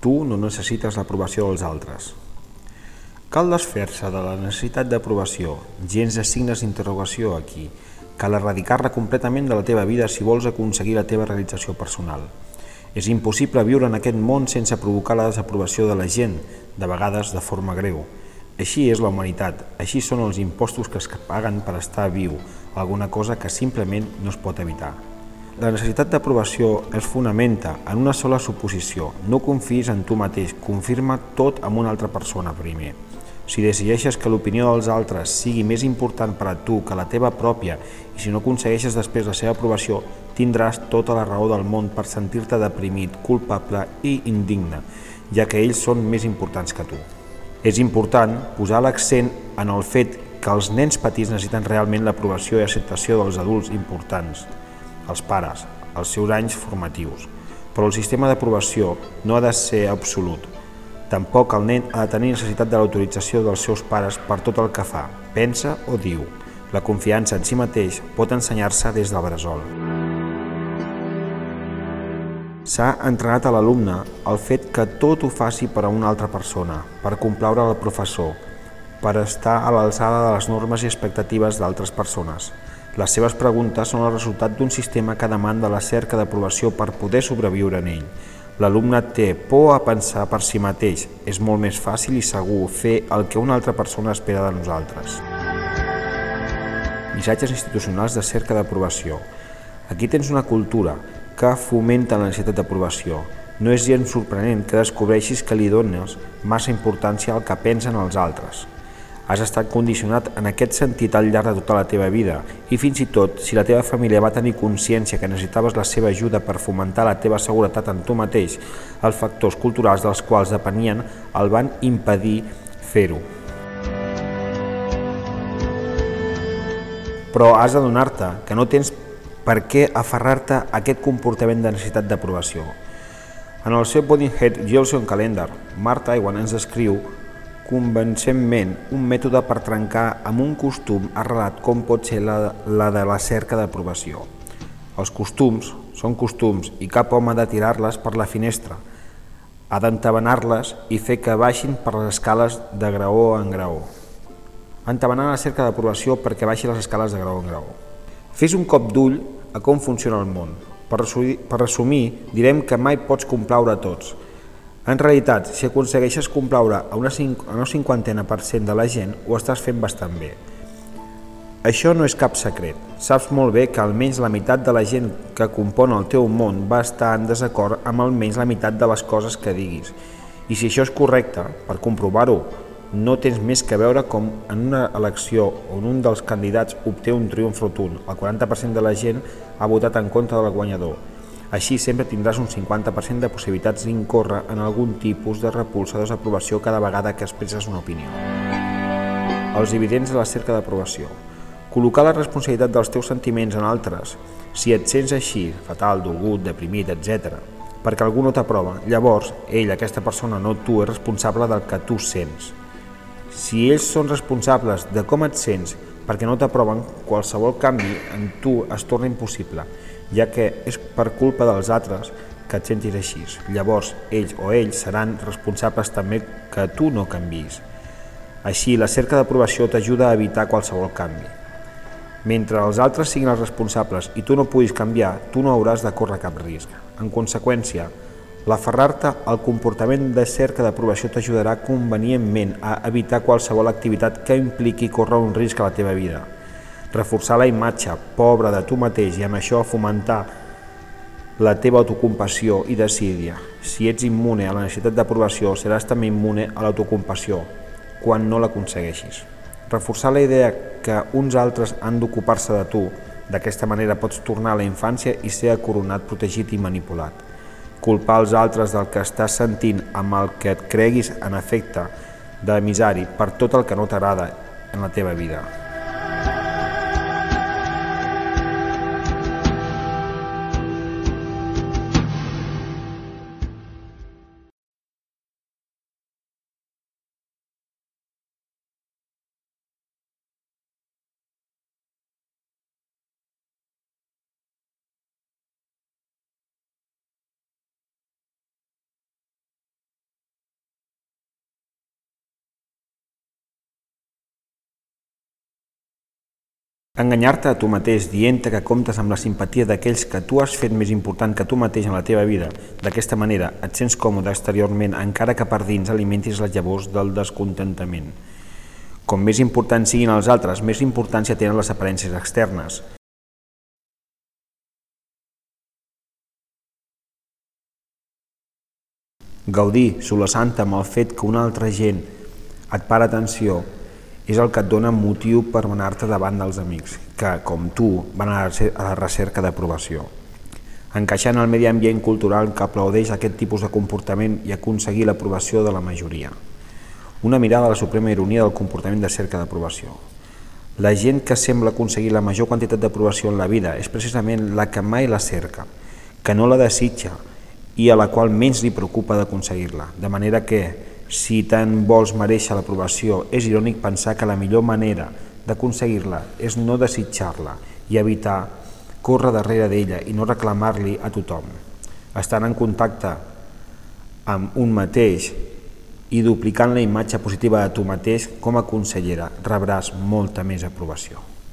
Tu no necessites l'aprovació dels altres. Cal desfer-se de la necessitat d'aprovació, gens de signes d'interrogació aquí. Cal erradicar-la completament de la teva vida si vols aconseguir la teva realització personal. És impossible viure en aquest món sense provocar la desaprovació de la gent, de vegades de forma greu. Així és la humanitat, així són els impostos que es paguen per estar viu, alguna cosa que simplement no es pot evitar. La necessitat d'aprovació es fonamenta en una sola suposició. No confiïs en tu mateix, confirma tot amb una altra persona primer. Si decideixes que l'opinió dels altres sigui més important per a tu que la teva pròpia i si no aconsegueixes després la seva aprovació, tindràs tota la raó del món per sentir-te deprimit, culpable i indigne, ja que ells són més importants que tu. És important posar l'accent en el fet que els nens petits necessiten realment l'aprovació i acceptació dels adults importants, els pares, els seus anys formatius. Però el sistema d'aprovació no ha de ser absolut. Tampoc el nen ha de tenir necessitat de l'autorització dels seus pares per tot el que fa, pensa o diu. La confiança en si mateix pot ensenyar-se des del bressol. S'ha entrenat a l'alumne el fet que tot ho faci per a una altra persona, per complaure el professor, per estar a l'alçada de les normes i expectatives d'altres persones. Les seves preguntes són el resultat d'un sistema que demanda la cerca d'aprovació per poder sobreviure en ell. L'alumne té por a pensar per si mateix. És molt més fàcil i segur fer el que una altra persona espera de nosaltres. Missatges institucionals de cerca d'aprovació. Aquí tens una cultura que fomenta la necessitat d'aprovació. No és gens sorprenent que descobreixis que li dones massa importància al que pensen els altres. Has estat condicionat en aquest sentit al llarg de tota la teva vida i fins i tot si la teva família va tenir consciència que necessitaves la seva ajuda per fomentar la teva seguretat en tu mateix, els factors culturals dels quals depenien el van impedir fer-ho. Però has d'adonar-te que no tens per què aferrar-te a aquest comportament de necessitat d'aprovació. En el seu Buddinghead Gilson Calendar, Mark Twain ens descriu convencentment un mètode per trencar amb un costum arrelat com pot ser la de la cerca d'aprovació. Els costums són costums i cap home ha de tirar-les per la finestra. Ha d'entabanar-les i fer que baixin per les escales de graó en graó. Entabanar la cerca d'aprovació perquè baixi les escales de graó en graó. Fes un cop d'ull a com funciona el món. Per resumir, direm que mai pots complaure a tots. En realitat, si aconsegueixes complaure a una 50% de la gent, ho estàs fent bastant bé. Això no és cap secret. Saps molt bé que almenys la meitat de la gent que compon el teu món va estar en desacord amb almenys la meitat de les coses que diguis. I si això és correcte, per comprovar-ho, no tens més que veure com en una elecció on un dels candidats obté un triomf rotund. El 40% de la gent ha votat en contra del guanyador. Així sempre tindràs un 50% de possibilitats d'incórrer en algun tipus de repulsa o desaprovació cada vegada que expresses una opinió. Els dividends de la cerca d'aprovació. Col·locar la responsabilitat dels teus sentiments en altres, si et sents així, fatal, dolgut, deprimit, etc., perquè algú no t'aprova, llavors ell, aquesta persona, no tu, és responsable del que tu sents. Si ells són responsables de com et sents perquè no t'aproven, qualsevol canvi en tu es torna impossible, ja que és per culpa dels altres que et sentis així. Llavors, ells o ells seran responsables també que tu no canviïs. Així, la cerca d'aprovació t'ajuda a evitar qualsevol canvi. Mentre els altres siguin els responsables i tu no puguis canviar, tu no hauràs de córrer cap risc. En conseqüència, l'aferrar-te al comportament de cerca d'aprovació t'ajudarà convenientment a evitar qualsevol activitat que impliqui córrer un risc a la teva vida. Reforçar la imatge pobra de tu mateix i amb això fomentar la teva autocompassió i desídia. Si ets immune a la necessitat d'aprovació, seràs també immune a l'autocompassió quan no l'aconsegueixis. Reforçar la idea que uns altres han d'ocupar-se de tu. D'aquesta manera pots tornar a la infància i ser acoronat, protegit i manipulat. Culpar els altres del que estàs sentint amb el que et creguis en efecte d'emissari per tot el que no t'agrada en la teva vida. Enganyar-te a tu mateix dient-te que comptes amb la simpatia d'aquells que tu has fet més important que tu mateix en la teva vida. D'aquesta manera et sents còmode exteriorment encara que per dins alimentis les llavors del descontentament. Com més importants siguin els altres, més importància tenen les aparences externes. Gaudir, solaçant-te amb el fet que una altra gent et para atenció, és el que et dona motiu per anar-te davant dels amics, que, com tu, van a la recerca d'aprovació. Encaixar en el medi ambient cultural que aplaudeix aquest tipus de comportament i aconseguir l'aprovació de la majoria. Una mirada a la suprema ironia del comportament de cerca d'aprovació. La gent que sembla aconseguir la major quantitat d'aprovació en la vida és precisament la que mai la cerca, que no la desitja i a la qual menys li preocupa d'aconseguir-la, de manera que, si tant vols mereixer l'aprovació, és irònic pensar que la millor manera d'aconseguir-la és no desitjar-la i evitar córrer darrere d'ella i no reclamar-li a tothom. Estant en contacte amb un mateix i duplicant la imatge positiva de tu mateix com a consellera, rebràs molta més aprovació.